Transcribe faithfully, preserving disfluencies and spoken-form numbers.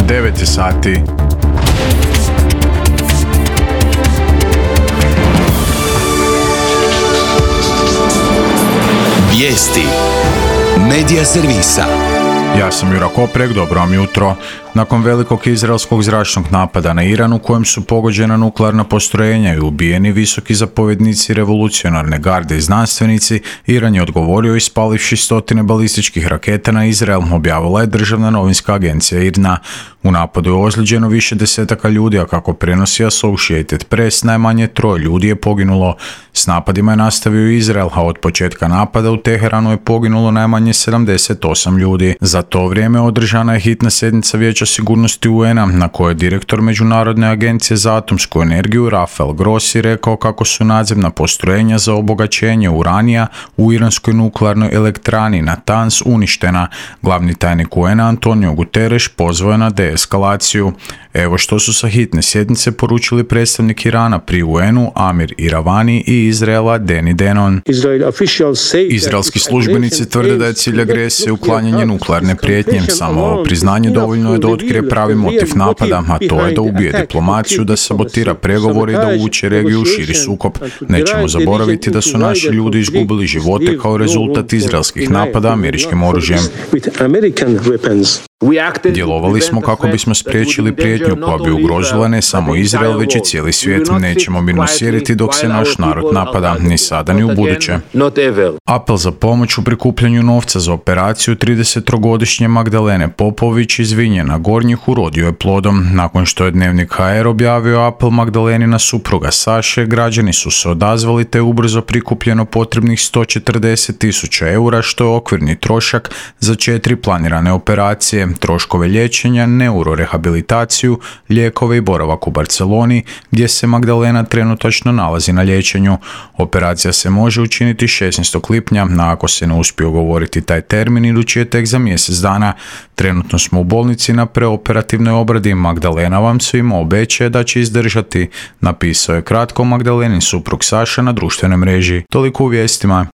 devet je sati. Vijesti Medija servisa. Ja sam Jura Koprek, dobro vam jutro. Nakon velikog izraelskog zračnog napada na Iran u kojem su pogođena nuklearna postrojenja i ubijeni visoki zapovjednici revolucionarne garde i znanstvenici, Iran je odgovorio ispalivši stotine balističkih raketa na Izrael, objavila je državna novinska agencija I R N A. U napadu je ozlijeđeno više desetaka ljudi, a kako prenosi Associated Press, najmanje troje ljudi je poginulo. S napadima je nastavio Izrael, a od početka napada u Teheranu je poginulo najmanje sedamdeset osam ljudi. Za to vrijeme održana je hitna sjednica Vijeća sigurnosti U N-a, na kojoj je direktor Međunarodne agencije za atomsku energiju Rafael Grossi rekao kako su nadzemna postrojenja za obogaćenje uranija u iranskoj nuklearnoj elektrani Natanz uništena. Glavni tajnik U N-a Antonio Guterres pozvao je na deeskalaciju. Evo što su sa hitne sjednice poručili predstavnik Irana pri U N-u Amir Iravani i Izraela Deni Denon. Izraelski službenici tvrde da je cilj agresije uklanjanje nuklearne prijetnje. Samo ovo priznanje dovoljno je da otkrije pravi motiv napada, a to je da ubije diplomaciju, da sabotira pregovore i da uvuče regiju u širi sukob. Nećemo zaboraviti da su naši ljudi izgubili živote kao rezultat izraelskih napada američkim oružjem. Djelovali smo kako bismo spriječili prijetnju koja bi ugrozila ne samo Izrael, već i cijeli svijet. Nećemo mirno sjediti dok se naš narod napada, ni sada ni u buduće. Apel za pomoć u prikupljanju novca za operaciju tridesettrogodišnje Magdalene Popović iz Vinjana Gornjih urodio je plodom. Nakon što je Dnevnik H R objavio apel Magdalenina supruga Saše, građani su se odazvali te ubrzo prikupljeno potrebnih sto četrdeset tisuća eura, što je okvirni trošak za četiri planirane operacije. Troškove liječenja, neurorehabilitaciju, lijekove i boravak u Barceloni, gdje se Magdalena trenutačno nalazi na liječenju. Operacija se može učiniti šesnaestog lipnja, a ako se ne uspije ugovoriti taj termin, idući je tek za mjesec dana. Trenutno smo u bolnici na preoperativnoj obradi. Magdalena vam svima obećaje da će izdržati, napisao je kratko Magdalenin suprug Saša na društvenoj mreži. Toliko u vijestima.